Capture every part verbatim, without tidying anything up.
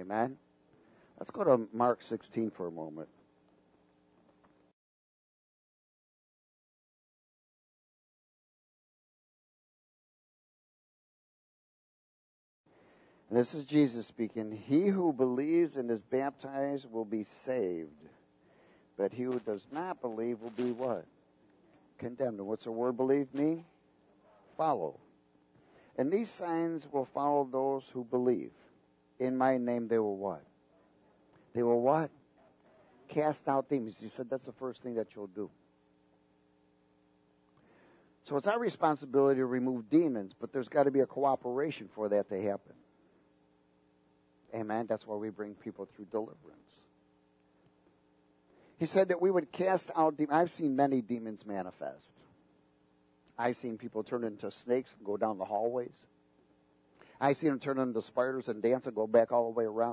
Amen? Let's go to Mark sixteen for a moment. And this is Jesus speaking. He who believes and is baptized will be saved. But he who does not believe will be what? Condemned. And what's the word believe mean? Follow. And these signs will follow those who believe. In my name they will what? They will what? Cast out demons. He said that's the first thing that you'll do. So it's our responsibility to remove demons, but there's got to be a cooperation for that to happen. Amen. That's why we bring people through deliverance. He said that we would cast out demons. I've seen many demons manifest. I've seen people turn into snakes and go down the hallways. I've seen them turn into spiders and dance and go back all the way around.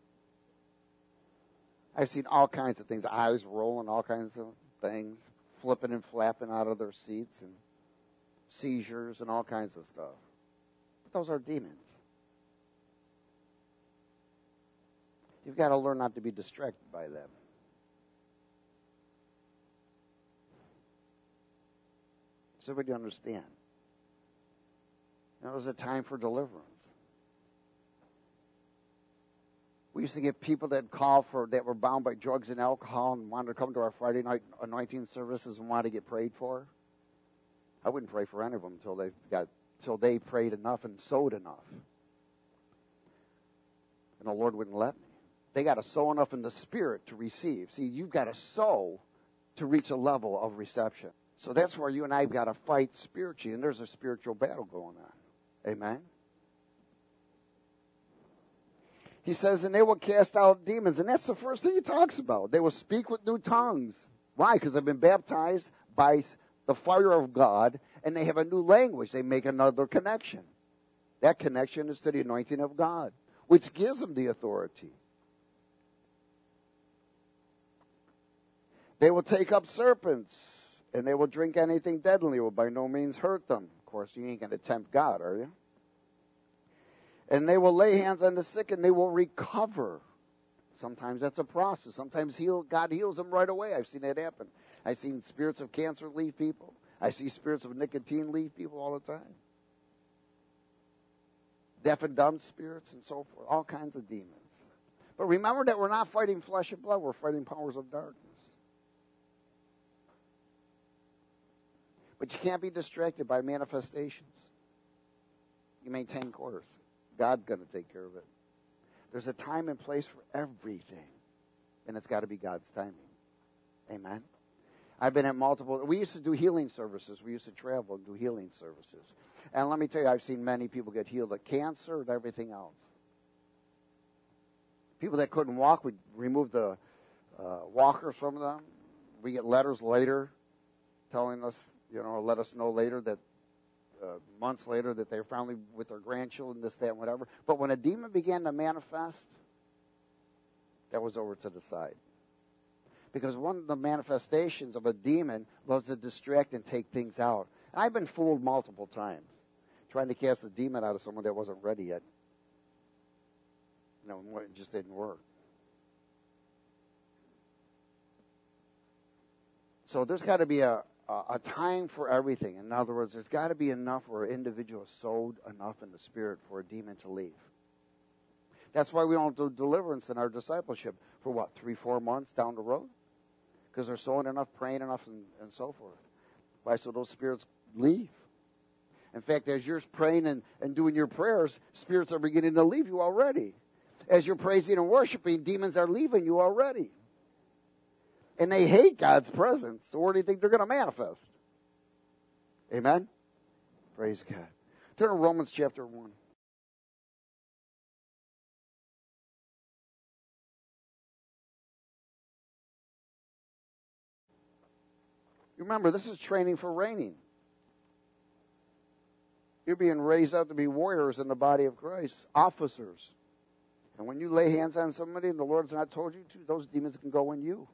I've seen all kinds of things, eyes rolling, all kinds of things, flipping and flapping out of their seats, and seizures and all kinds of stuff. But those are demons. You've got to learn not to be distracted by them. Does everybody understand? Now, there's a time for deliverance. We used to get people that call for that were bound by drugs and alcohol and wanted to come to our Friday night anointing services and wanted to get prayed for. I wouldn't pray for any of them until they got until they prayed enough and sowed enough. And the Lord wouldn't let me. They got to sow enough in the spirit to receive. See, you've got to sow to reach a level of reception. So that's where you and I have got to fight spiritually, and there's a spiritual battle going on. Amen? He says, and they will cast out demons. And that's the first thing he talks about. They will speak with new tongues. Why? Because they've been baptized by the fire of God, and they have a new language. They make another connection. That connection is to the anointing of God, which gives them the authority. They will take up serpents, and they will drink anything deadly. It will by no means hurt them. Of course, you ain't going to tempt God, are you? And they will lay hands on the sick, and they will recover. Sometimes that's a process. Sometimes heal, God heals them right away. I've seen that happen. I've seen spirits of cancer leave people. I see spirits of nicotine leave people all the time. Deaf and dumb spirits and so forth. All kinds of demons. But remember that we're not fighting flesh and blood. We're fighting powers of darkness. But you can't be distracted by manifestations. You maintain course. God's going to take care of it. There's a time and place for everything. And it's got to be God's timing. Amen? I've been at multiple... We used to do healing services. We used to travel and do healing services. And let me tell you, I've seen many people get healed of cancer and everything else. People that couldn't walk, we'd remove the uh, walkers from them. We get letters later telling us, you know, let us know later that uh, months later that they're finally with their grandchildren, this, that, and whatever. But when a demon began to manifest, that was over to the side. Because one of the manifestations of a demon was to distract and take things out. And I've been fooled multiple times trying to cast a demon out of someone that wasn't ready yet. You know, it just didn't work. So there's got to be a a time for everything. In other words, there's got to be enough where an individual is sowed enough in the spirit for a demon to leave. That's why we don't do deliverance in our discipleship for what, three, four months down the road? Because they're sowing enough, praying enough, and, and so forth. Why? So those spirits leave. In fact, as you're praying and, and doing your prayers, spirits are beginning to leave you already. As you're praising and worshiping, demons are leaving you already. And they hate God's presence. So where do you think they're going to manifest? Amen? Praise God. Turn to Romans chapter one. You remember, this is training for reigning. You're being raised up to be warriors in the body of Christ, officers. And when you lay hands on somebody and the Lord's not told you to, those demons can go in you.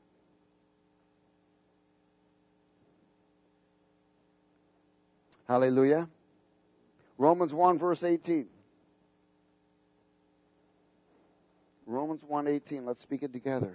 Hallelujah. Romans one, verse eighteen. Romans one eighteen. Let's speak it together.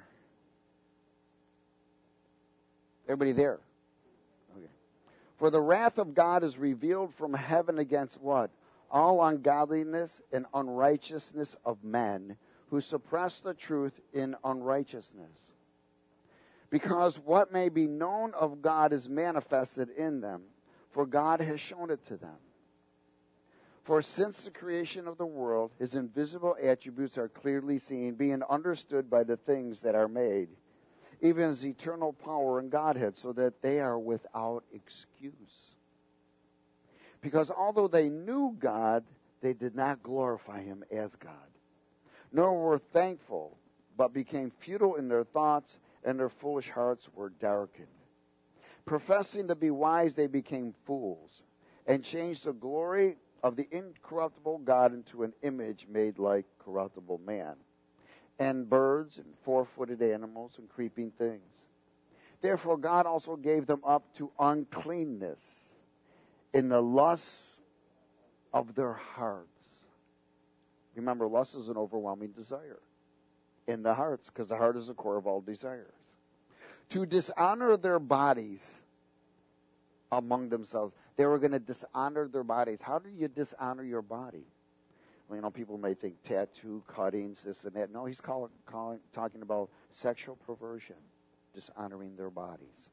Everybody there? Okay. For the wrath of God is revealed from heaven against what? All ungodliness and unrighteousness of men who suppress the truth in unrighteousness. Because what may be known of God is manifested in them, for God has shown it to them. For since the creation of the world, his invisible attributes are clearly seen, being understood by the things that are made, even his eternal power and Godhead, so that they are without excuse. Because although they knew God, they did not glorify him as God, nor were thankful, but became futile in their thoughts, and their foolish hearts were darkened. Professing to be wise, they became fools, and changed the glory of the incorruptible God into an image made like corruptible man, and birds, and four-footed animals, and creeping things. Therefore God also gave them up to uncleanness in the lusts of their hearts. Remember, lust is an overwhelming desire in the hearts, because the heart is the core of all desires. To dishonor their bodies among themselves. They were going to dishonor their bodies. How do you dishonor your body? Well, you know, people may think tattoo, cuttings, this and that. No, he's call, calling, talking about sexual perversion, dishonoring their bodies.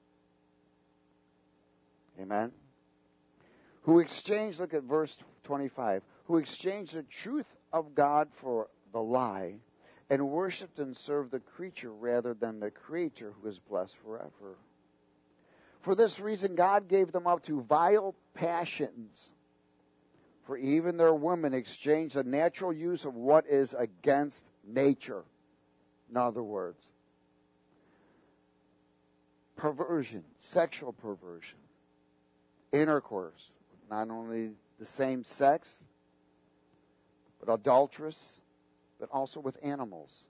Amen? Who exchanged, look at verse twenty-five, who exchanged the truth of God for the lie, and worshipped and served the creature rather than the Creator, who is blessed forever. For this reason God gave them up to vile passions. For even their women exchanged the natural use of what is against nature. In other words, perversion, sexual perversion, intercourse, not only the same sex, but adulterous, but also with animals.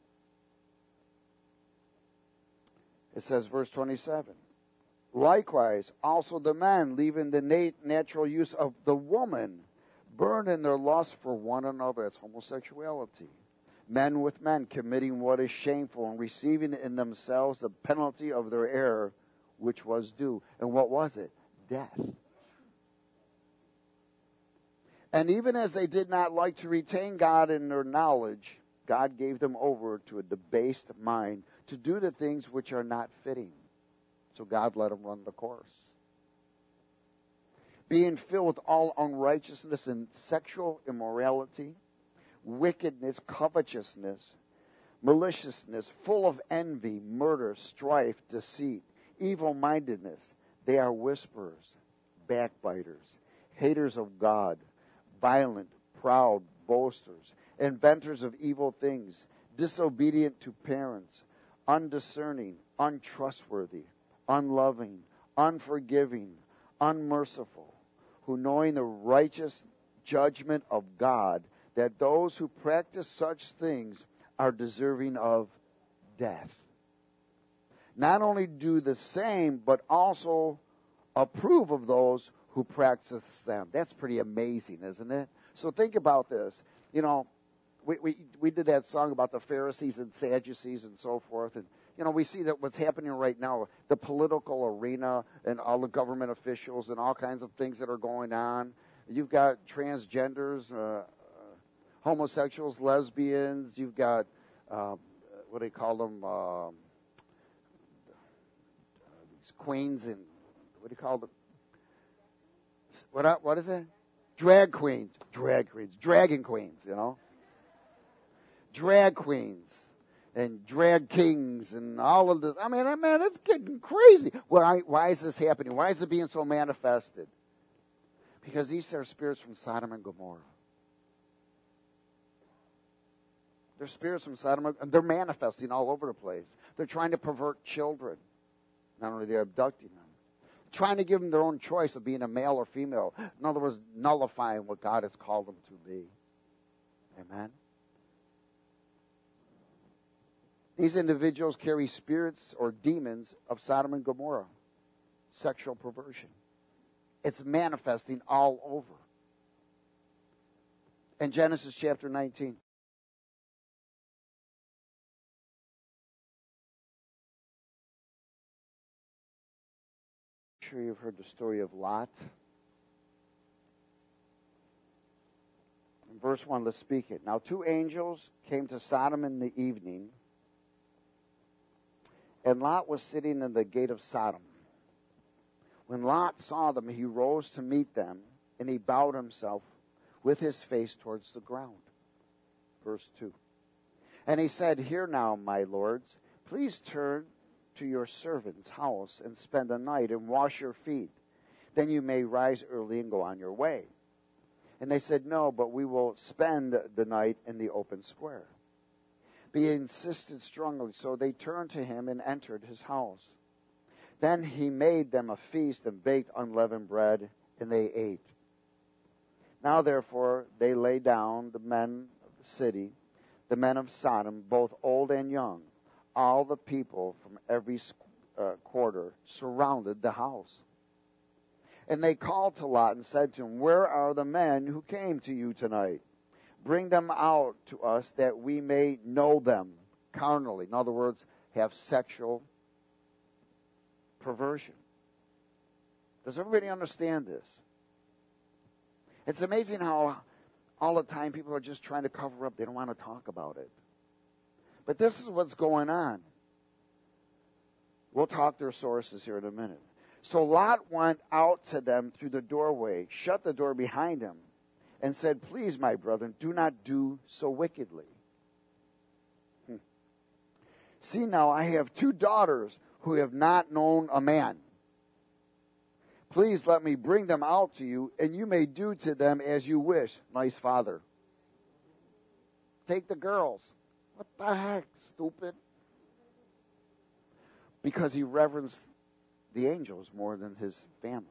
It says, verse twenty-seven, likewise, also the men, leaving the nat- natural use of the woman, burn in their lust for one another. That's homosexuality. Men with men, committing what is shameful, and receiving in themselves the penalty of their error, which was due. And what was it? Death. And even as they did not like to retain God in their knowledge, God gave them over to a debased mind to do the things which are not fitting. So God let them run the course. Being filled with all unrighteousness and sexual immorality, wickedness, covetousness, maliciousness, full of envy, murder, strife, deceit, evil-mindedness. They are whisperers, backbiters, haters of God, violent, proud, boasters, inventors of evil things, disobedient to parents, undiscerning, untrustworthy, unloving, unforgiving, unmerciful, who knowing the righteous judgment of God, that those who practice such things are deserving of death. Not only do the same, but also approve of those who practice them. That's pretty amazing, isn't it? So think about this. You know, we, we, we did that song about the Pharisees and Sadducees and so forth, and you know, we see that what's happening right now, the political arena and all the government officials and all kinds of things that are going on. You've got transgenders, uh, uh, homosexuals, lesbians. You've got, uh, what do they call them, uh, these queens and, what do you call them? What, what is it? Drag queens. Drag queens. Dragon queens, you know. Drag queens. And drag kings and all of this. I mean, man, it's getting crazy. Why, why is this happening? Why is it being so manifested? Because these are spirits from Sodom and Gomorrah. They're spirits from Sodom and they're manifesting all over the place. They're trying to pervert children. Not only they're abducting them, trying to give them their own choice of being a male or female. In other words, nullifying what God has called them to be. Amen? These individuals carry spirits or demons of Sodom and Gomorrah. Sexual perversion. It's manifesting all over. In Genesis chapter nineteen. sure you've heard the story of Lot. In verse one, let's speak it. Now two angels came to Sodom in the evening, and Lot was sitting in the gate of Sodom. When Lot saw them, he rose to meet them, and he bowed himself with his face towards the ground. Verse two. And he said, Hear now, my lords, please turn to your servant's house and spend the night and wash your feet. Then you may rise early and go on your way. And they said, No, but we will spend the night in the open square. But he insisted strongly, so they turned to him and entered his house. Then he made them a feast and baked unleavened bread, and they ate. Now therefore they lay down, the men of the city, the men of Sodom, both old and young. All the people from every uh, quarter surrounded the house. And they called to Lot and said to him, Where are the men who came to you tonight? Bring them out to us that we may know them carnally. In other words, have sexual perversion. Does everybody understand this? It's amazing how all the time people are just trying to cover up. They don't want to talk about it. But this is what's going on. We'll talk their sources here in a minute. So Lot went out to them through the doorway, shut the door behind him, and said, Please, my brethren, do not do so wickedly. Hmm. See now, I have two daughters who have not known a man. Please let me bring them out to you, and you may do to them as you wish. Nice father. Take the girls. What the heck, stupid? Because he reverenced the angels more than his family.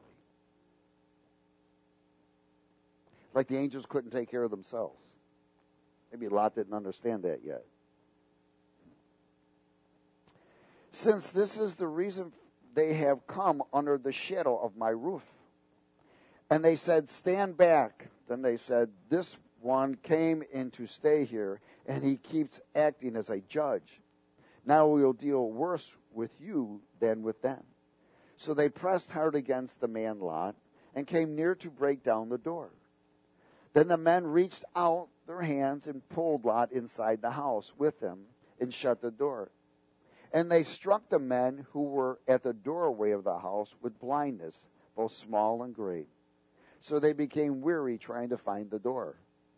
Like the angels couldn't take care of themselves. Maybe Lot didn't understand that yet. Since this is the reason they have come under the shadow of my roof. And they said, Stand back. Then they said, This one came in to stay here, and he keeps acting as a judge. Now we will deal worse with you than with them. So they pressed hard against the man Lot and came near to break down the door. Then the men reached out their hands and pulled Lot inside the house with them and shut the door. And they struck the men who were at the doorway of the house with blindness, both small and great. So they became weary trying to find the door.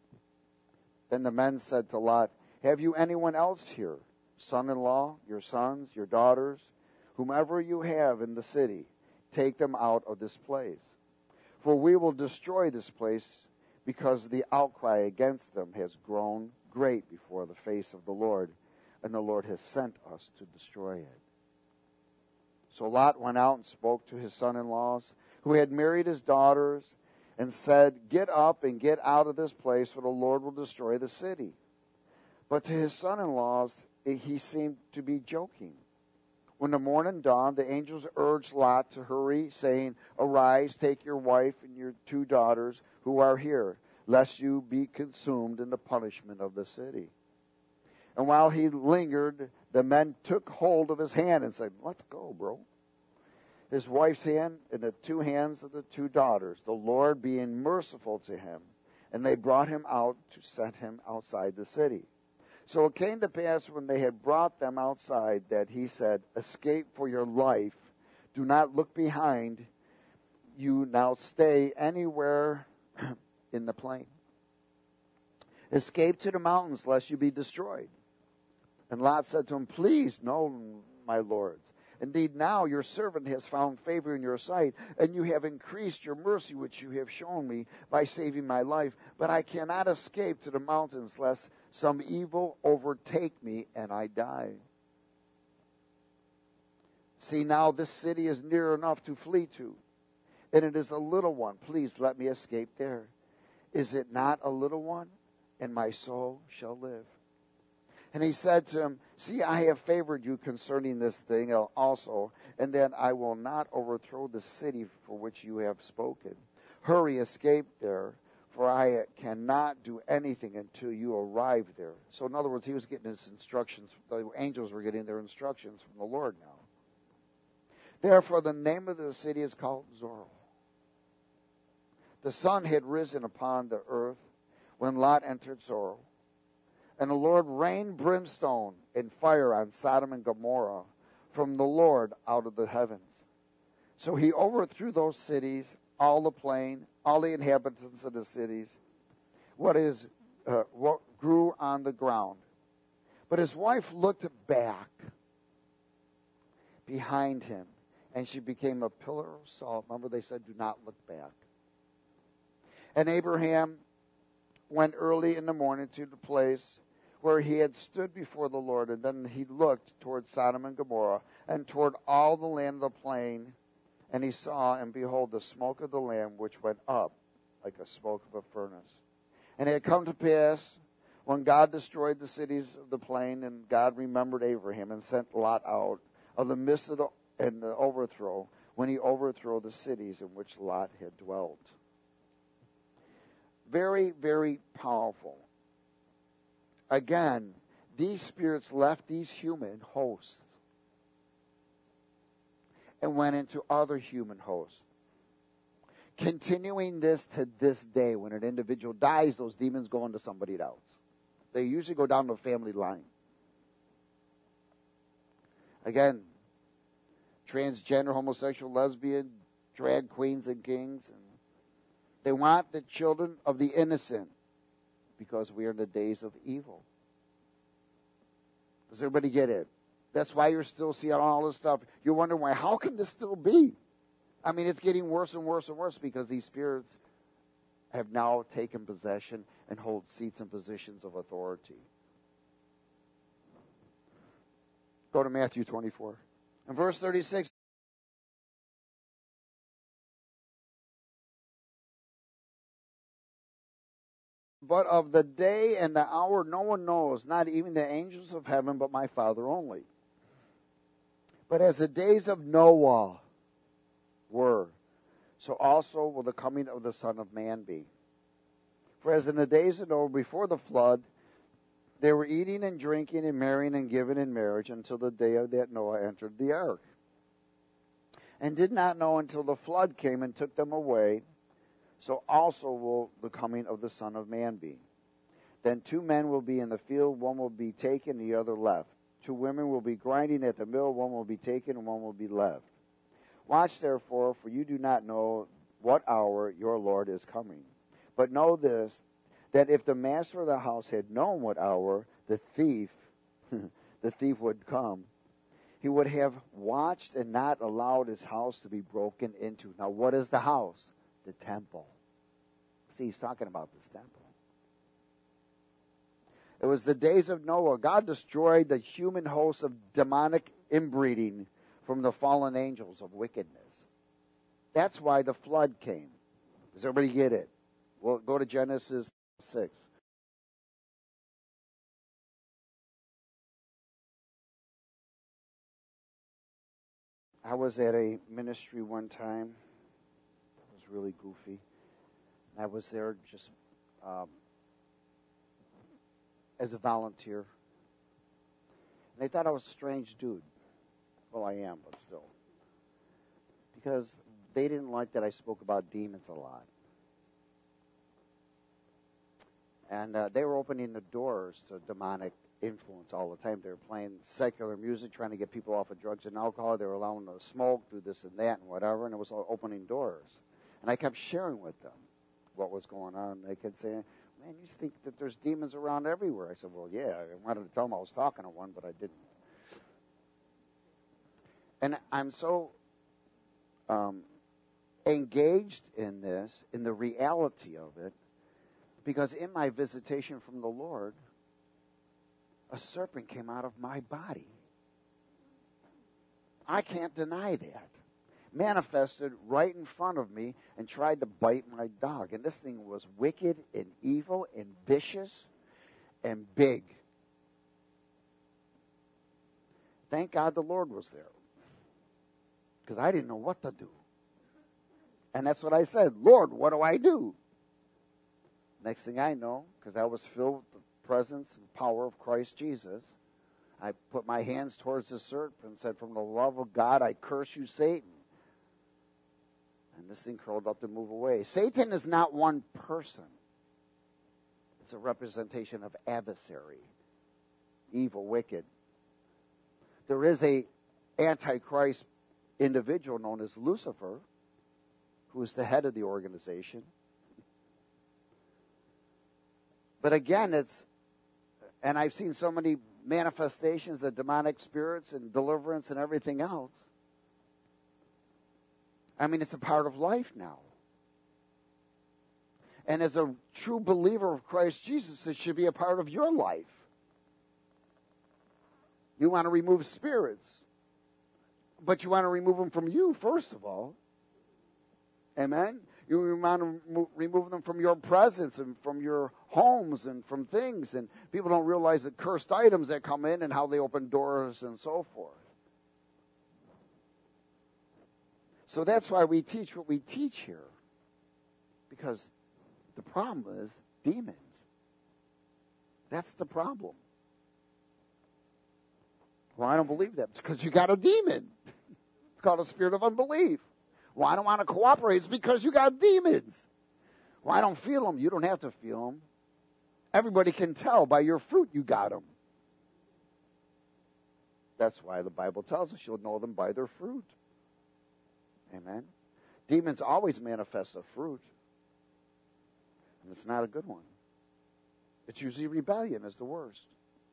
Then the men said to Lot, Have you anyone else here? Son-in-law, your sons, your daughters, whomever you have in the city, take them out of this place. For we will destroy this place because the outcry against them has grown great before the face of the Lord, and the Lord has sent us to destroy it. So Lot went out and spoke to his son-in-laws, who had married his daughters, and said, Get up and get out of this place, for the Lord will destroy the city. But to his son-in-laws, he seemed to be joking. When the morning dawned, the angels urged Lot to hurry, saying, Arise, take your wife and your two daughters who are here, lest you be consumed in the punishment of the city. And while he lingered, the men took hold of his hand and said, Let's go, bro. His wife's hand and the two hands of the two daughters, the Lord being merciful to him. And they brought him out to set him outside the city. So it came to pass when they had brought them outside that he said, Escape for your life. Do not look behind you. Now stay anywhere in the plain. Escape to the mountains, lest you be destroyed. And Lot said to him, Please, no, my lords. Indeed, now your servant has found favor in your sight, and you have increased your mercy which you have shown me by saving my life. But I cannot escape to the mountains, lest some evil overtake me and I die. See, now this city is near enough to flee to, and it is a little one. Please let me escape there. Is it not a little one? And my soul shall live. And he said to him, See, I have favored you concerning this thing also, and that I will not overthrow the city for which you have spoken. Hurry, escape there, for I cannot do anything until you arrive there. So in other words, he was getting his instructions. The angels were getting their instructions from the Lord now. Therefore, the name of the city is called Zorro. The sun had risen upon the earth when Lot entered Zorro. And the Lord rained brimstone and fire on Sodom and Gomorrah from the Lord out of the heavens. So he overthrew those cities, all the plain, all the inhabitants of the cities, what is uh, what grew on the ground. But his wife looked back behind him, and she became a pillar of salt. Remember, they said, do not look back. And Abraham went early in the morning to the place where he had stood before the Lord, and then he looked toward Sodom and Gomorrah, and toward all the land of the plain, and he saw, and behold, the smoke of the land which went up like a smoke of a furnace. And it had come to pass, when God destroyed the cities of the plain, and God remembered Abraham, and sent Lot out of the midst of the, and the overthrow, when he overthrew the cities in which Lot had dwelt. Very, very powerful. Again, these spirits left these human hosts and went into other human hosts. Continuing this to this day, when an individual dies, those demons go into somebody else. They usually go down the family line. Again, transgender, homosexual, lesbian, drag queens and kings. And they want the children of the innocent, because we are in the days of evil. Does everybody get it? That's why you're still seeing all this stuff. You're wondering why. How can this still be? I mean, it's getting worse and worse and worse because these spirits have now taken possession and hold seats and positions of authority. Go to Matthew twenty-four. In verse thirty-six. But of the day and the hour no one knows, not even the angels of heaven, but my Father only. But as the days of Noah were, so also will the coming of the Son of Man be. For as in the days of Noah before the flood, they were eating and drinking and marrying and giving in marriage until the day that Noah entered the ark, and did not know until the flood came and took them away. So also will the coming of the Son of Man be. Then two men will be in the field, one will be taken, the other left. Two women will be grinding at the mill, one will be taken, and one will be left. Watch therefore, for you do not know what hour your Lord is coming. But know this, that if the master of the house had known what hour the thief, the thief would come, he would have watched and not allowed his house to be broken into. Now, what is the house? The temple. See, he's talking about this temple. It was the days of Noah. God destroyed the human host of demonic inbreeding from the fallen angels of wickedness. That's why the flood came. Does everybody get it? Well, go to Genesis six. I was at a ministry one time. It was really goofy. I was there just um, as a volunteer. And they thought I was a strange dude. Well, I am, but still. Because they didn't like that I spoke about demons a lot. And uh, they were opening the doors to demonic influence all the time. They were playing secular music, trying to get people off of drugs and alcohol. They were allowing them to smoke, do this and that and whatever, and it was all opening doors. And I kept sharing with them what was going on. They kept saying, man, you think that there's demons around everywhere. I said, well, yeah. I wanted to tell them I was talking to one, but I didn't. And I'm so um, engaged in this, in the reality of it, because in my visitation from the Lord, a serpent came out of my body. I can't deny that. Manifested right in front of me and tried to bite my dog. And this thing was wicked and evil and vicious and big. Thank God the Lord was there, because I didn't know what to do. And that's what I said, Lord, what do I do? Next thing I know, because I was filled with the presence and power of Christ Jesus, I put my hands towards the serpent and said, from the love of God, I curse you, Satan. And this thing curled up to move away. Satan is not one person. It's a representation of adversary, evil, wicked. There is a Antichrist individual known as Lucifer, who is the head of the organization. But again, it's, and I've seen so many manifestations of demonic spirits and deliverance and everything else. I mean, it's a part of life now. And as a true believer of Christ Jesus, it should be a part of your life. You want to remove spirits, but you want to remove them from you, first of all. Amen? You want to remove them from your presence and from your homes and from things. And people don't realize the cursed items that come in and how they open doors and so forth. So that's why we teach what we teach here. Because the problem is demons. That's the problem. Well, I don't believe that. It's because you got a demon. It's called a spirit of unbelief. Well, I don't want to cooperate. It's because you got demons. Well, I don't feel them. You don't have to feel them. Everybody can tell by your fruit you got them. That's why the Bible tells us you'll know them by their fruit. Amen. Demons always manifest a fruit. And it's not a good one. It's usually rebellion is the worst.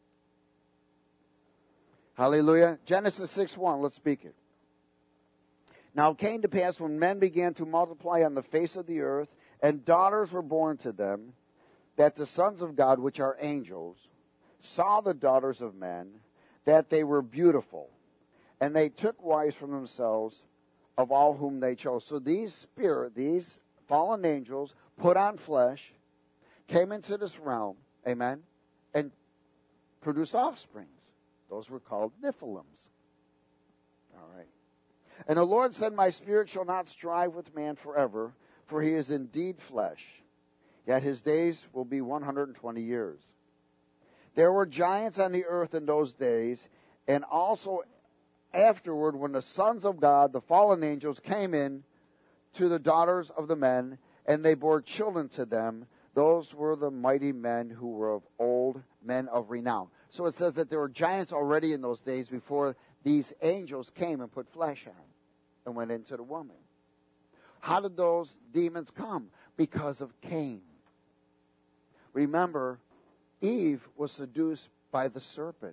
Hallelujah. Genesis six one, let's speak it. Now it came to pass when men began to multiply on the face of the earth, and daughters were born to them, that the sons of God, which are angels, saw the daughters of men, that they were beautiful, and they took wives from themselves of all whom they chose. So these spirit, these fallen angels, put on flesh, came into this realm, amen, and produced offsprings. Those were called Nephilims. All right. And the Lord said, my spirit shall not strive with man forever, for he is indeed flesh. Yet his days will be one hundred twenty years. There were giants on the earth in those days, and also afterward when the sons of God, the fallen angels, came in to the daughters of the men, and they bore children to them. Those were the mighty men who were of old, men of renown. So it says that there were giants already in those days before these angels came and put flesh on and went into the woman. How did those demons come? Because of Cain. Remember, Eve was seduced by the serpent.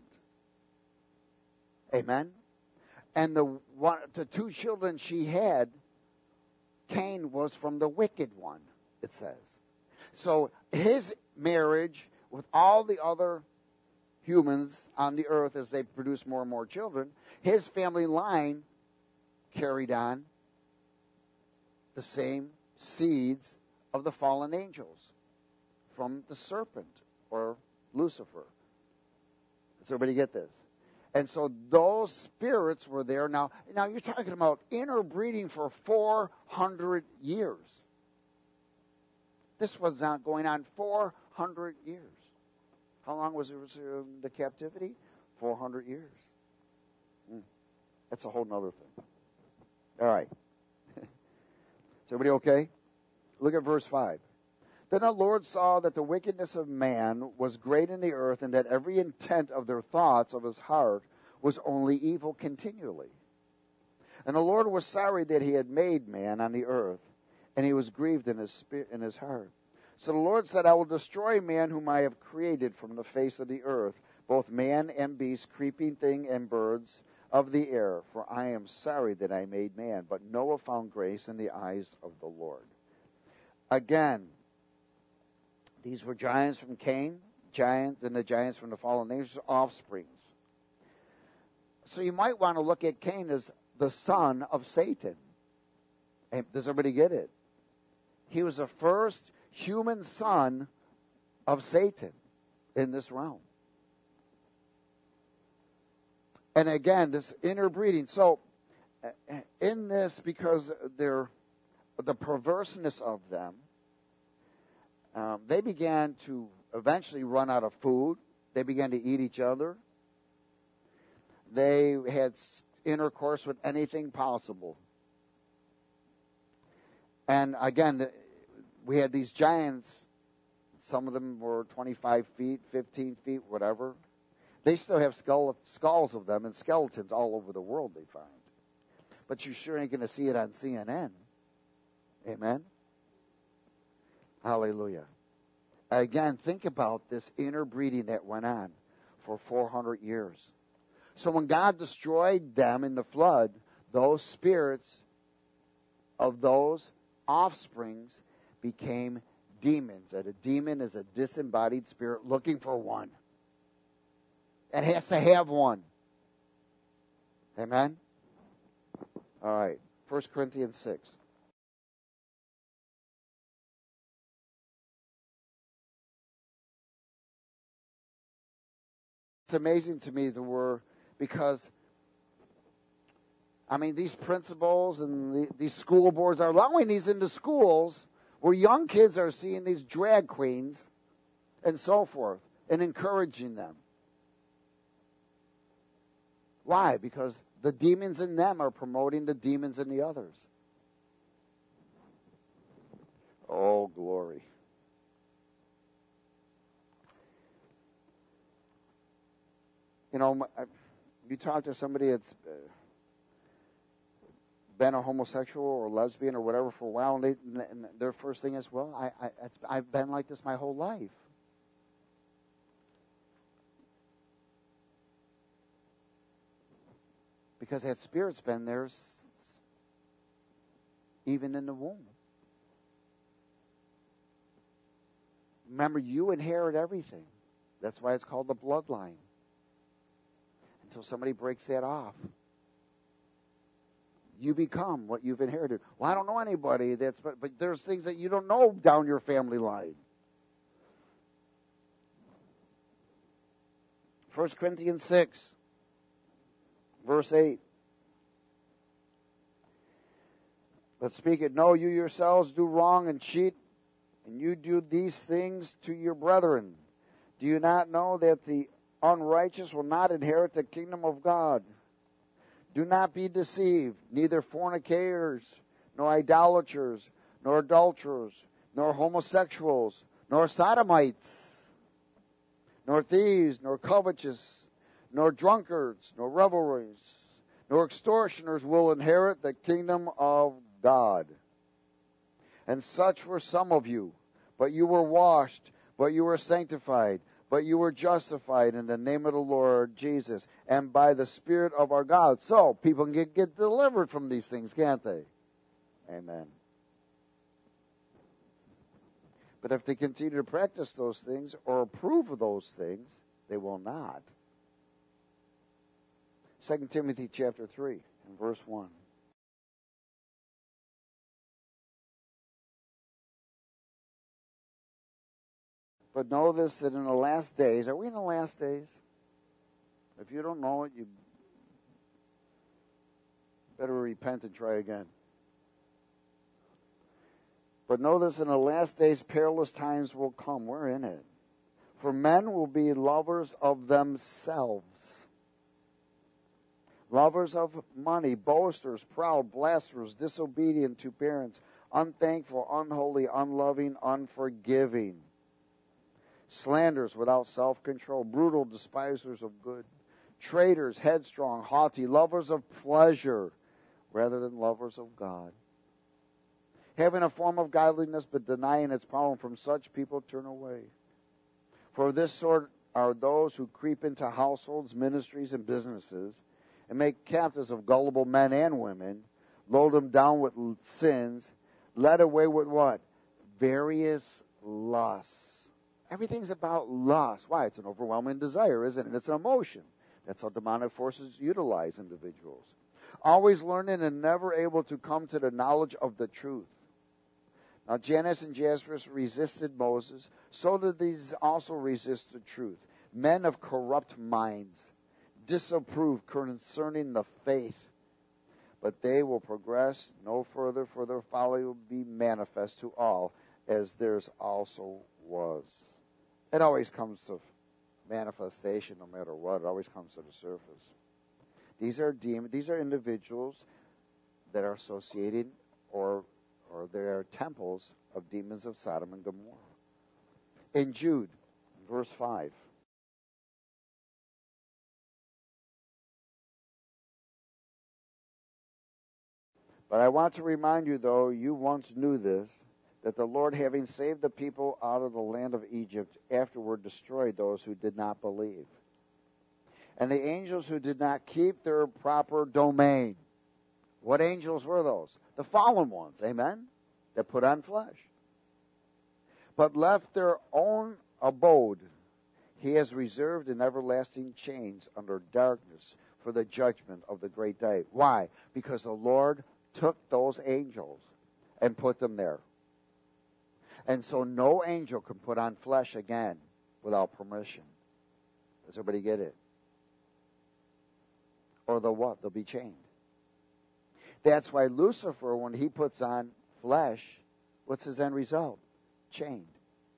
Amen? And the, one, the two children she had, Cain was from the wicked one, it says. So his marriage with all the other humans on the earth as they produce more and more children, his family line carried on the same seeds of the fallen angels from the serpent or Lucifer. Does everybody get this? And so those spirits were there. Now, now you're talking about interbreeding for four hundred years. This was not going on four hundred years. How long was it, uh, the captivity? four hundred years. Mm. That's a whole nother thing. All right. Is everybody okay? Look at verse five. Then the Lord saw that the wickedness of man was great in the earth, and that every intent of their thoughts of his heart was only evil continually. And the Lord was sorry that he had made man on the earth, and he was grieved in his spirit, in his heart. So the Lord said, I will destroy man whom I have created from the face of the earth, both man and beast, creeping thing and birds of the air, for I am sorry that I made man. But Noah found grace in the eyes of the Lord. Again, these were giants from Cain, giants, and the giants from the fallen angels, offsprings. So you might want to look at Cain as the son of Satan. Does everybody get it? He was the first human son of Satan in this realm. And again, this interbreeding. So in this, because they're the perverseness of them, um, they began to eventually run out of food. They began to eat each other. They had intercourse with anything possible. And again, we had these giants. Some of them were twenty-five feet, fifteen feet, whatever. They still have skull, skulls of them and skeletons all over the world they find. But you sure ain't going to see it on C N N. Amen? Hallelujah. Again, think about this interbreeding that went on for four hundred years. So when God destroyed them in the flood, those spirits of those offsprings became demons. And a demon is a disembodied spirit looking for one. It has to have one. Amen? All right. First Corinthians six. It's amazing to me the word, because, I mean, these principals and the, these school boards are allowing these into schools where young kids are seeing these drag queens and so forth and encouraging them. Why? Because the demons in them are promoting the demons in the others. Oh, glory. You know, you talk to somebody that's been a homosexual or lesbian or whatever for a while, and, they, and their first thing is, well, I, I, I've been like this my whole life. Because that spirit's been there even in the womb. Remember, you inherit everything. That's why it's called the bloodline. Until somebody breaks that off, you become what you've inherited. Well, I don't know anybody that's, but, but there's things that you don't know down your family line. First Corinthians six, verse eight. But speak it, no, you yourselves do wrong and cheat, and you do these things to your brethren. Do you not know that the unrighteous will not inherit the kingdom of God? Do not be deceived, neither fornicators, nor idolaters, nor adulterers, nor homosexuals, nor sodomites, nor thieves, nor covetous, nor drunkards, nor revelries, nor extortioners will inherit the kingdom of God. And such were some of you, but you were washed, but you were sanctified, but you were justified in the name of the Lord Jesus and by the Spirit of our God. So people can get, get delivered from these things, can't they? Amen. But if they continue to practice those things or approve of those things, they will not. Second Timothy chapter three and verse one. But know this, that in the last days, are we in the last days? If you don't know it, you better repent and try again. But know this, in the last days, perilous times will come. We're in it. For men will be lovers of themselves, lovers of money, boasters, proud, blasphemers, disobedient to parents, unthankful, unholy, unloving, unforgiving, slanderers without self-control, brutal, despisers of good, traitors, headstrong, haughty, lovers of pleasure rather than lovers of God, having a form of godliness but denying its power, and from such people turn away. For this sort are those who creep into households, ministries, and businesses, and make captives of gullible men and women, load them down with sins, led away with what? Various lusts. Everything's about lust. Why? It's an overwhelming desire, isn't it? It's an emotion. That's how demonic forces utilize individuals. Always learning and never able to come to the knowledge of the truth. Now, Jannes and Jambres resisted Moses. So did these also resist the truth. Men of corrupt minds, disapproved concerning the faith. But they will progress no further, for their folly will be manifest to all, as theirs also was. It always comes to manifestation no matter what. It always comes to the surface. These are demons. These are individuals that are associated, or or they are temples of demons of Sodom and Gomorrah. In Jude, verse five. But I want to remind you, though you once knew this, that the Lord, having saved the people out of the land of Egypt, afterward destroyed those who did not believe. And the angels who did not keep their proper domain. What angels were those? The fallen ones, amen? That put on flesh. But left their own abode, he has reserved in everlasting chains under darkness for the judgment of the great day. Why? Because the Lord took those angels and put them there. And so no angel can put on flesh again without permission. Does everybody get it? Or they'll what? They'll be chained. That's why Lucifer, when he puts on flesh, what's his end result? Chained.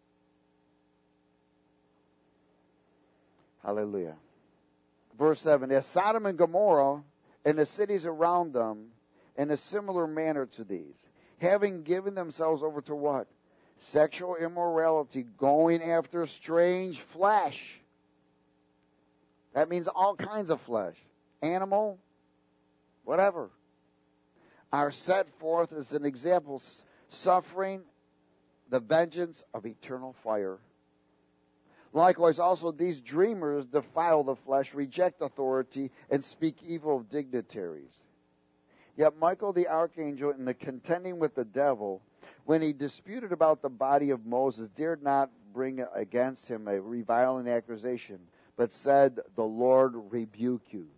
Hallelujah. Verse seven, as Sodom and Gomorrah and the cities around them, in a similar manner to these, having given themselves over to what? Sexual immorality, going after strange flesh. That means all kinds of flesh. Animal, whatever. Are set forth as an example, suffering the vengeance of eternal fire. Likewise, also these dreamers defile the flesh, reject authority, and speak evil of dignitaries. Yet Michael the archangel, in the contending with the devil, when he disputed about the body of Moses, dared not bring against him a reviling accusation, but said, the Lord rebuke you.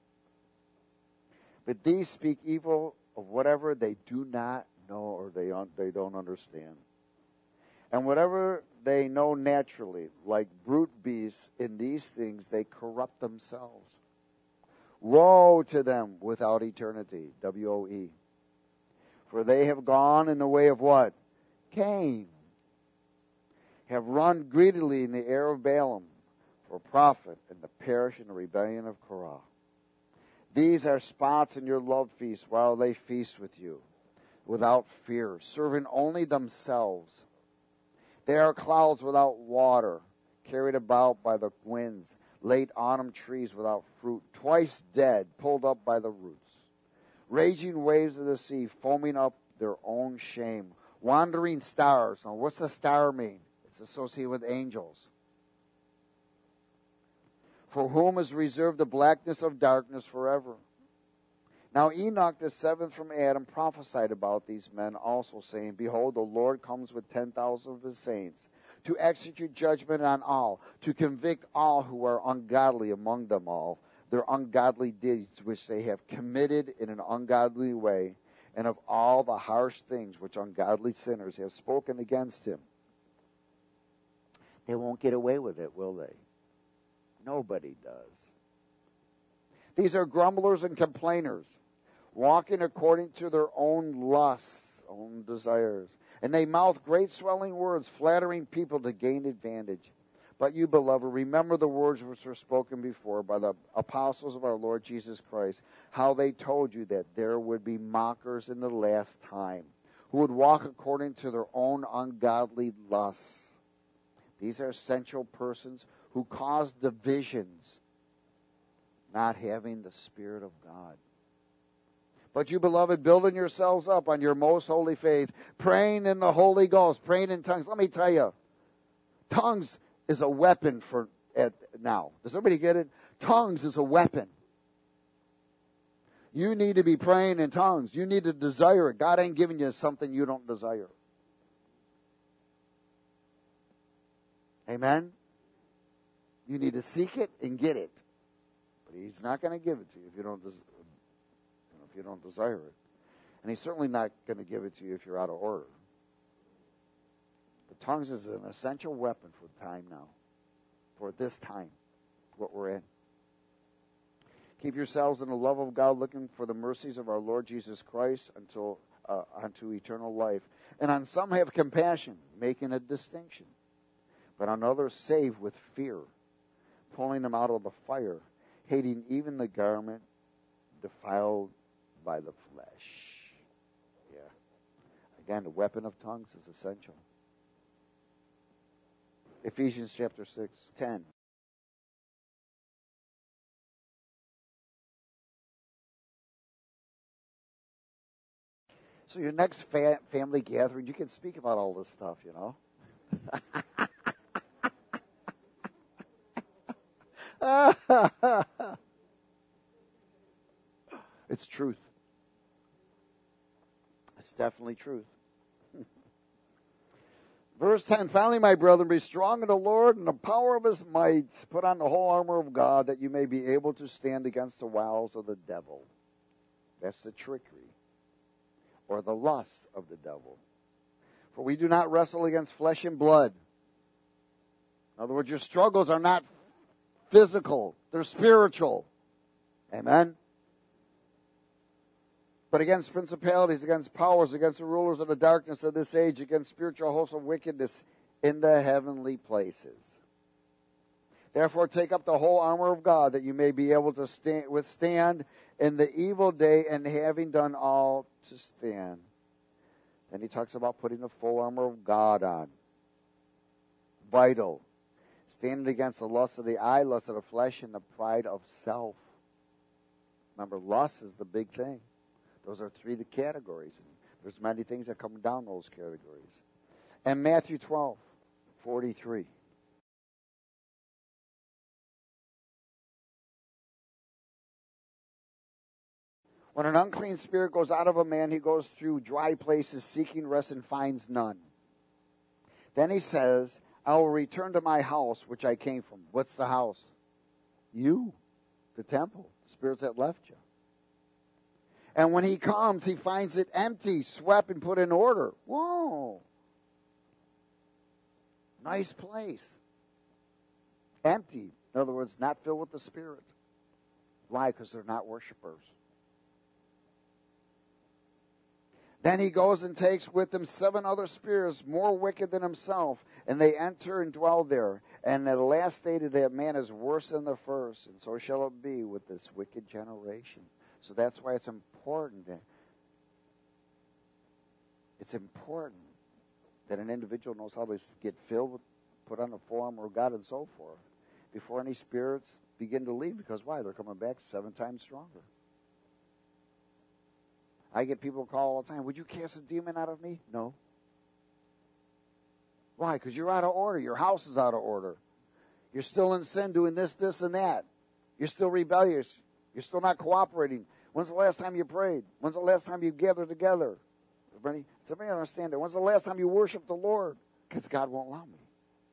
But these speak evil of whatever they do not know or they un- they don't understand. And whatever they know naturally, like brute beasts, in these things they corrupt themselves. Woe to them without eternity, W O E. For they have gone in the way of what? Cain. Have run greedily in the air of Balaam for profit, and to perish in the rebellion of Korah. These are spots in your love feast while they feast with you, without fear, serving only themselves. They are clouds without water, carried about by the winds, late autumn trees without fruit, twice dead, pulled up by the roots. Raging waves of the sea, foaming up their own shame. Wandering stars. Now, what's a star mean? It's associated with angels. For whom is reserved the blackness of darkness forever. Now Enoch, the seventh from Adam, prophesied about these men also, saying, behold, the Lord comes with ten thousand of his saints, to execute judgment on all, to convict all who are ungodly among them all, their ungodly deeds which they have committed in an ungodly way, and of all the harsh things which ungodly sinners have spoken against him. They won't get away with it, will they? Nobody does. These are grumblers and complainers, walking according to their own lusts, own desires. And they mouth great swelling words, flattering people to gain advantage. But you, beloved, remember the words which were spoken before by the apostles of our Lord Jesus Christ, how they told you that there would be mockers in the last time, who would walk according to their own ungodly lusts. These are sensual persons who cause divisions, not having the Spirit of God. But you, beloved, building yourselves up on your most holy faith, praying in the Holy Ghost, praying in tongues. Let me tell you, tongues is a weapon for at now. Does everybody get it? Tongues is a weapon. You need to be praying in tongues. You need to desire it. God ain't giving you something you don't desire. Amen? You need to seek it and get it. But he's not going to give it to you if you don't des- you know, if you don't desire it. And he's certainly not going to give it to you if you're out of order. But tongues is an essential weapon for the time now. For this time, what we're in. Keep yourselves in the love of God, looking for the mercies of our Lord Jesus Christ until uh, unto eternal life. And on some have compassion, making a distinction. But on others save with fear, pulling them out of the fire, hating even the garment defiled by the flesh. Yeah. Again, the weapon of tongues is essential. Ephesians chapter six, ten. So your next fa- family gathering, you can speak about all this stuff, you know. It's truth. It's definitely truth. Verse ten, finally, my brethren, be strong in the Lord and the power of his might. Put on the whole armor of God that you may be able to stand against the wiles of the devil. That's the trickery or the lusts of the devil. For we do not wrestle against flesh and blood. In other words, your struggles are not physical. They're spiritual. Amen? But against principalities, against powers, against the rulers of the darkness of this age, against spiritual hosts of wickedness in the heavenly places. Therefore take up the whole armor of God that you may be able to stand, withstand in the evil day, and having done all to stand. Then he talks about putting the full armor of God on. Vital. Standing against the lust of the eye, lust of the flesh, and the pride of self. Remember, lust is the big thing. Those are three categories. There's many things that come down those categories. And Matthew twelve, forty-three. When an unclean spirit goes out of a man, he goes through dry places seeking rest and finds none. Then he says, I will return to my house which I came from. What's the house? You, the temple, the spirits that left you. And when he comes, he finds it empty, swept, and put in order. Whoa. Nice place. Empty. In other words, not filled with the Spirit. Why? Because they're not worshipers. Then he goes and takes with him seven other spirits more wicked than himself, and they enter and dwell there. And the last state of that man is worse than the first, and so shall it be with this wicked generation. So that's why it's important. That it's important that an individual knows how to get filled with, put on the full armor of God and so forth, before any spirits begin to leave. Because why? They're coming back seven times stronger. I get people call all the time, would you cast a demon out of me? No. Why? Because you're out of order. Your house is out of order. You're still in sin doing this, this, and that. You're still rebellious. You're still not cooperating. When's the last time you prayed? When's the last time you gathered together? Everybody, does everybody understand that? When's the last time you worshiped the Lord? Because God won't allow me.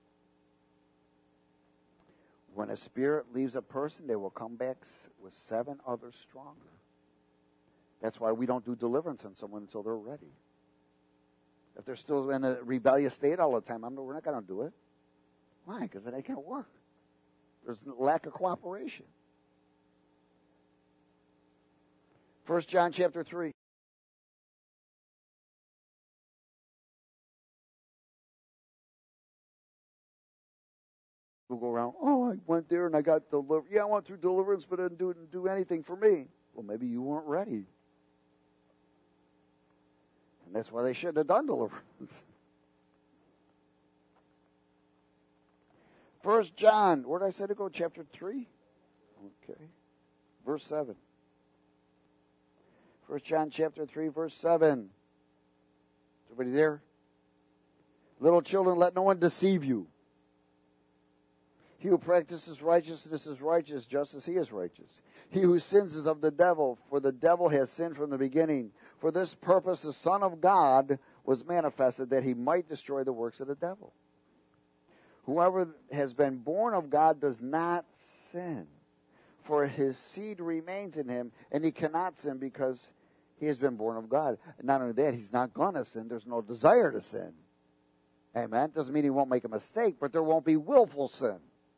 When a spirit leaves a person, they will come back with seven others stronger. That's why we don't do deliverance on someone until they're ready. If they're still in a rebellious state all the time, I'm, we're not going to do it. Why? Because it ain't going to work. There's a lack of cooperation. First John chapter three. We'll go around, oh, I went there and I got delivered. Yeah, I went through deliverance, but it didn't do, didn't do anything for me. Well, maybe you weren't ready. And that's why they shouldn't have done deliverance. First John, where did I say to go? Chapter three? Okay. Verse seven. First John chapter three, verse seven. Everybody there? Little children, let no one deceive you. He who practices righteousness is righteous, just as he is righteous. He who sins is of the devil, for the devil has sinned from the beginning. For this purpose the Son of God was manifested, that he might destroy the works of the devil. Whoever has been born of God does not sin, for his seed remains in him, and he cannot sin because he has been born of God. Not only that, he's not going to sin. There's no desire to sin. Amen? Doesn't mean he won't make a mistake, but there won't be willful sin.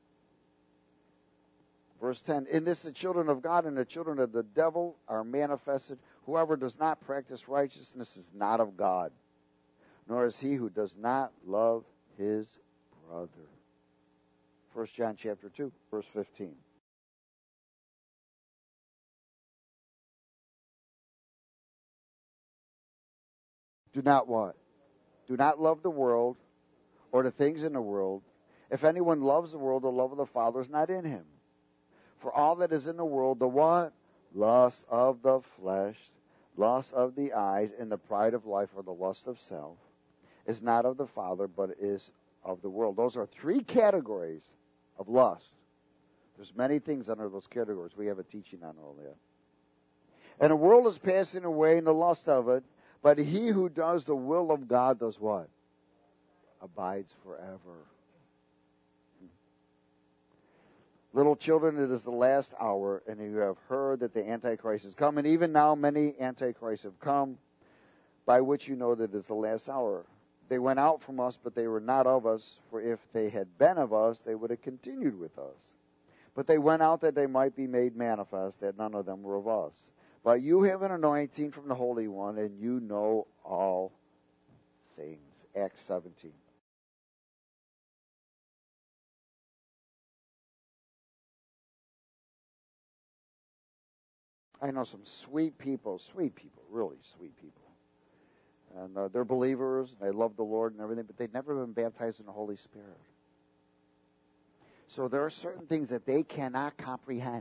Verse ten, in this the children of God and the children of the devil are manifested. Whoever does not practice righteousness is not of God, nor is he who does not love his brother. First John chapter two, verse fifteen. Do not what? Do not love the world or the things in the world. If anyone loves the world, the love of the Father is not in him. For all that is in the world, the what? Lust of the flesh, lust of the eyes, and the pride of life, or the lust of self, is not of the Father, but is of the world. Those are three categories of lust. There's many things under those categories. We have a teaching on all that. And the world is passing away in the lust of it, but he who does the will of God does what? Abides forever. Little children, it is the last hour, and you have heard that the Antichrist is come, and even now many Antichrists have come, by which you know that it is the last hour. They went out from us, but they were not of us, for if they had been of us, they would have continued with us. But they went out that they might be made manifest, that none of them were of us. But you have an anointing from the Holy One, and you know all things. Acts seventeen. I know some sweet people, sweet people, really sweet people. And uh, they're believers, they love the Lord and everything, but they've never been baptized in the Holy Spirit. So there are certain things that they cannot comprehend.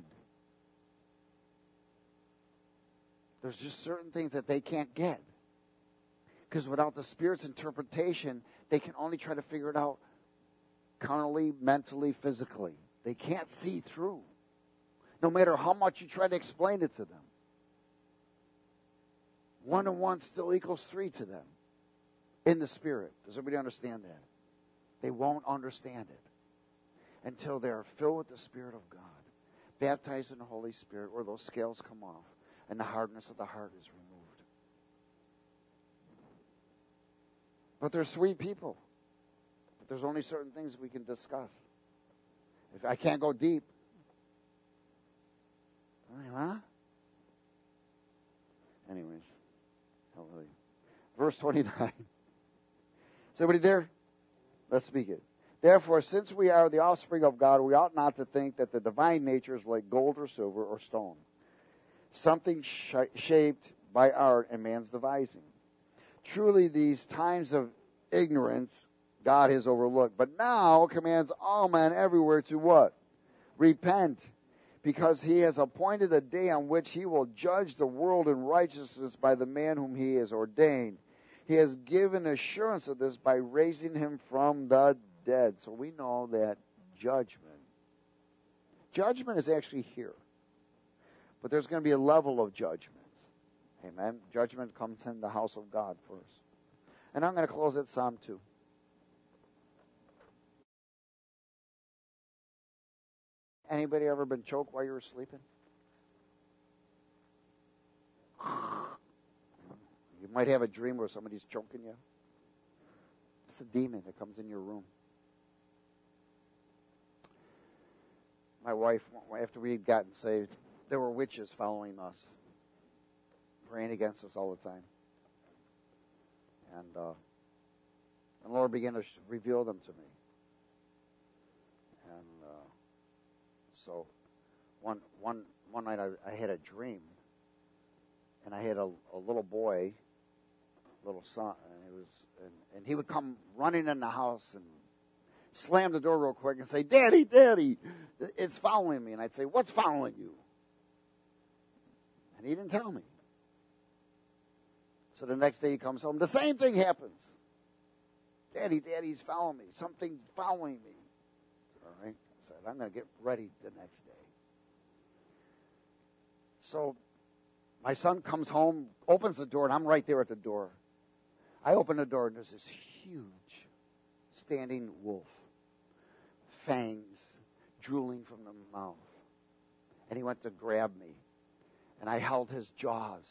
There's just certain things that they can't get. Because without the Spirit's interpretation, they can only try to figure it out carnally, mentally, physically. They can't see through. No matter how much you try to explain it to them. One and one still equals three to them. In the Spirit. Does everybody understand that? They won't understand it until they are filled with the Spirit of God. Baptized in the Holy Spirit, where those scales come off and the hardness of the heart is removed. But they're sweet people. But there's only certain things we can discuss. If I can't go deep. Huh? Anyways. Hallelujah. Verse twenty-nine. Is everybody there? Let's speak it. Therefore, since we are the offspring of God, we ought not to think that the divine nature is like gold or silver or stone, something sh- shaped by art and man's devising. Truly, these times of ignorance God has overlooked, but now commands all men everywhere to what? Repent, because he has appointed a day on which he will judge the world in righteousness by the man whom he has ordained. He has given assurance of this by raising him from the dead. So we know that judgment. Judgment is actually here. But there's going to be a level of judgment. Amen. Judgment comes in the house of God first. And I'm going to close at Psalm two. Anybody ever been choked while you were sleeping? You might have a dream where somebody's choking you. It's a demon that comes in your room. My wife, after we had gotten saved, there were witches following us, praying against us all the time. And uh, the Lord began to reveal them to me. And uh, so one one one night I, I had a dream, and I had a, a little boy, little son, and it was and, and he would come running in the house and slam the door real quick and say, "Daddy, Daddy, it's following me." And I'd say, "What's following you?" And he didn't tell me. So the next day he comes home, the same thing happens. "Daddy, Daddy's following me. Something's following me." All right. I said, "I'm going to get ready the next day." So my son comes home, opens the door, and I'm right there at the door. I open the door, and there's this huge standing wolf. Fangs drooling from the mouth. And he went to grab me. And I held his jaws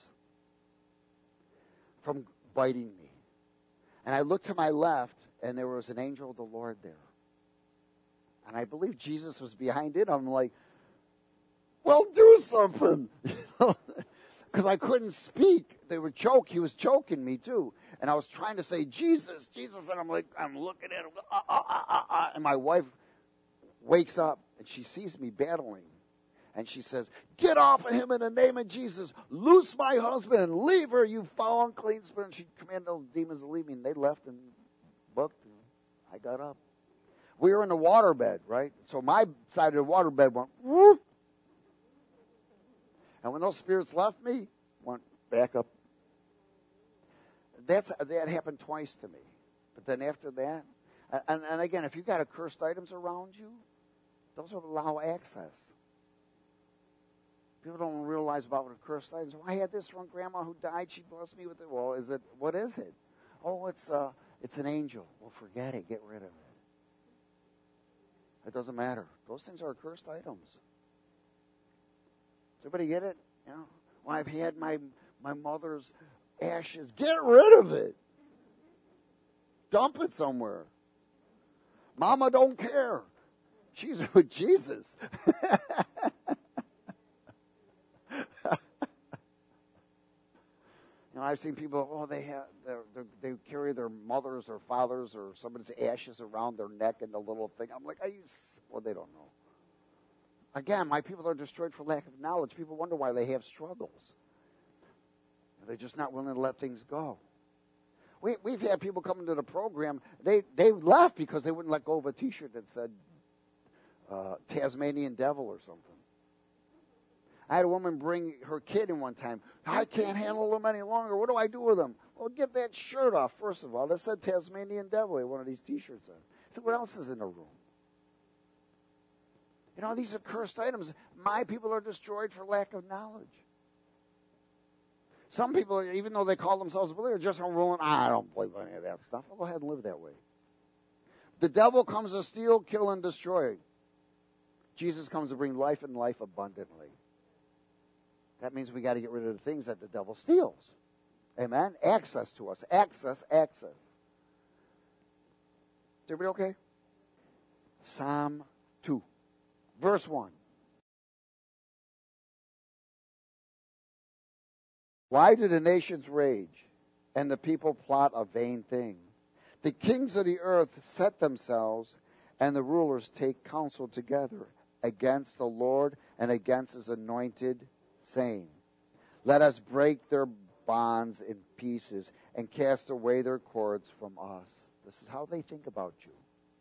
from biting me. And I looked to my left, and there was an angel of the Lord there. And I believe Jesus was behind it. I'm like, well, do something. Because I couldn't speak. They would choke. He was choking me, too. And I was trying to say, Jesus, Jesus. And I'm like, I'm looking at him. Ah, ah, ah, ah, ah. And my wife wakes up, and she sees me battling. And she says, get off of him in the name of Jesus. Loose my husband and leave her, you foul unclean spirit. And she commanded those demons to leave me. And they left and booked. And I got up. We were in the waterbed, right? So my side of the waterbed went, whoop. And when those spirits left me, went back up. That's, that happened twice to me. But then after that, and, and again, if you've got accursed items around you, those will allow access. People don't realize about what accursed items. Well, I had this from Grandma who died. She blessed me with it. Well, is it? What is it? Oh, it's uh, it's an angel. Well, forget it. Get rid of it. It doesn't matter. Those things are accursed items. Does everybody get it? You know, when I've had my my mother's ashes, get rid of it. Dump it somewhere. Mama don't care. She's with Jesus. You know, I've seen people, oh, they have, they're, they're, they carry their mothers or fathers or somebody's ashes around their neck in the little thing. I'm like, are you, well, they don't know. Again, my people are destroyed for lack of knowledge. People wonder why they have struggles. They're just not willing to let things go. We, we've had people come into the program, they, they left because they wouldn't let go of a T-shirt that said uh, Tasmanian Devil or something. I had a woman bring her kid in one time. I can't handle them any longer. What do I do with them? Well, get that shirt off, first of all. That said Tasmanian Devil. One of these T-shirts on. So what else is in the room? You know, these are cursed items. My people are destroyed for lack of knowledge. Some people, even though they call themselves believers, just are ruling, ah, I don't believe any of that stuff. I'll go ahead and live that way. The devil comes to steal, kill, and destroy. Jesus comes to bring life and life abundantly. That means we got to get rid of the things that the devil steals. Amen? Access to us. Access, access. Is everybody okay? Psalm two, verse one. Why do the nations rage and the people plot a vain thing? The kings of the earth set themselves, and the rulers take counsel together against the Lord and against his anointed, saying, let us break their bonds in pieces and cast away their cords from us. This is how they think about you.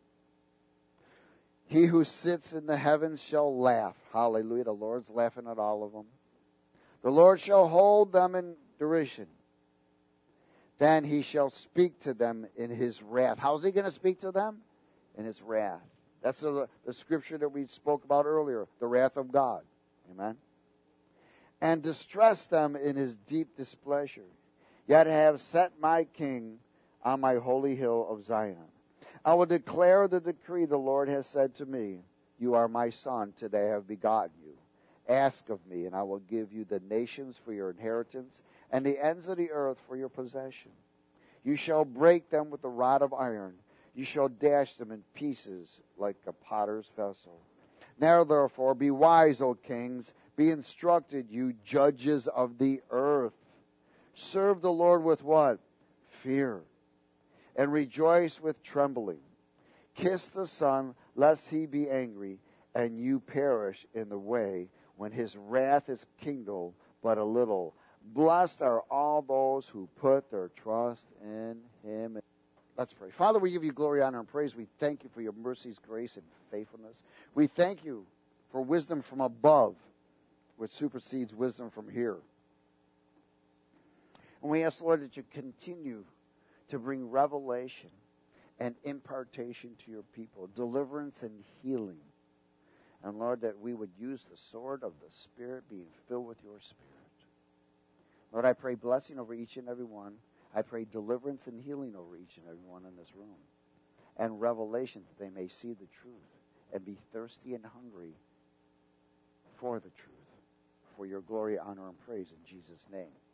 He who sits in the heavens shall laugh. Hallelujah. The Lord's laughing at all of them. The Lord shall hold them in derision. Then he shall speak to them in his wrath. How's he going to speak to them? In his wrath. That's the, the scripture that we spoke about earlier. The wrath of God. Amen. And distress them in his deep displeasure. Yet I have set my king on my holy hill of Zion. I will declare the decree the Lord has said to me. You are my son. Today I have begotten you. Ask of me, and I will give you the nations for your inheritance, and the ends of the earth for your possession. You shall break them with a rod of iron. You shall dash them in pieces like a potter's vessel. Now therefore be wise, O kings. Be instructed, you judges of the earth. Serve the Lord with what? Fear. And rejoice with trembling. Kiss the Son, lest he be angry, and you perish in the way, when his wrath is kindled but a little. Blessed are all those who put their trust in him. Let's pray. Father, we give you glory, honor, and praise. We thank you for your mercies, grace, and faithfulness. We thank you for wisdom from above, which supersedes wisdom from here. And we ask, Lord, that you continue to bring revelation and impartation to your people, deliverance and healing. And Lord, that we would use the sword of the Spirit, being filled with your Spirit. Lord, I pray blessing over each and every one. I pray deliverance and healing over each and every one in this room. And revelation that they may see the truth and be thirsty and hungry for the truth. For your glory, honor, and praise in Jesus' name.